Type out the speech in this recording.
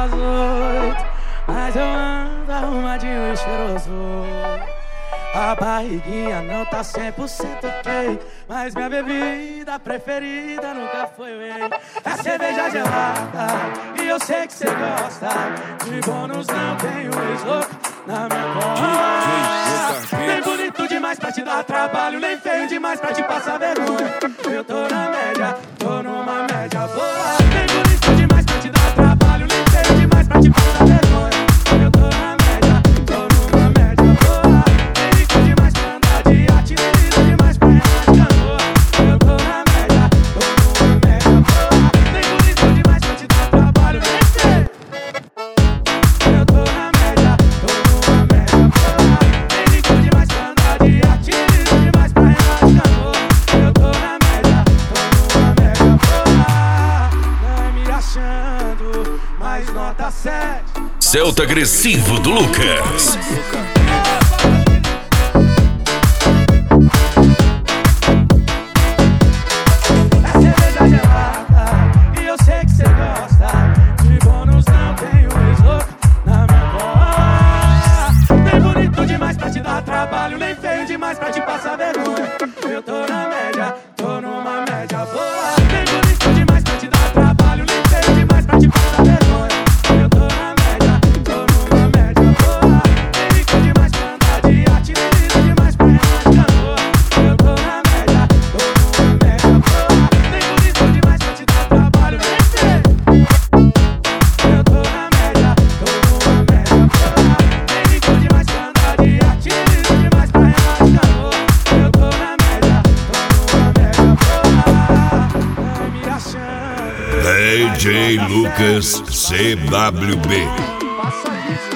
das 8, mas eu ando arrumadinho e cheiroso. A barriguinha não tá 100% ok, mas minha bebida preferida nunca foi whey. É cerveja gelada e eu sei que cê gosta. De bônus não tenho ex-louco na minha costa. Nem bonito demais pra te dar trabalho, nem feio demais pra te passar vergonha. Eu tô na média, tô numa média boa. Nem bonito demais pra te dar trabalho, nem feio demais pra te passar vergonha. Eu tô na média, tô numa média boa. Nem rico demais pra andar de arte, nem lindo demais pra remar de canoa. Eu tô na média, tô numa média boa. Nem bonito demais pra te dar trabalho, nem feio. Eu tô na média, tô numa média boa. Nem rico demais pra andar de arte, nem lindo demais pra remar de canoa. Eu tô na média, tô numa média boa. Não me achando, mas nota 7. Celta Agressivo do Lucas. É cerveja gelada e eu sei que cê gosta. De bônus não tenho ex-louco na minha costa. Nem bonito demais pra te dar trabalho, nem feio demais pra te passar vergonha. Eu tô na média, tô numa média boa. Nem bonito demais pra te dar trabalho, nem feio demais pra te passar vergonha. Eu tô na média, tô numa média boa. Nem rico demais pra andar de arte, nem lindo demais pra remar de canoa. Eu tô na média, tô numa média boa. Nem bonito demais pra te dar trabalho, nem feio. Eu tô na média, tô numa média boa. Nem rico demais pra andar de arte, nem lindo demais pra remar de canoa. Eu tô na média, tô numa média boa. Vai me achando. DJ Lucas CWB. Passa isso.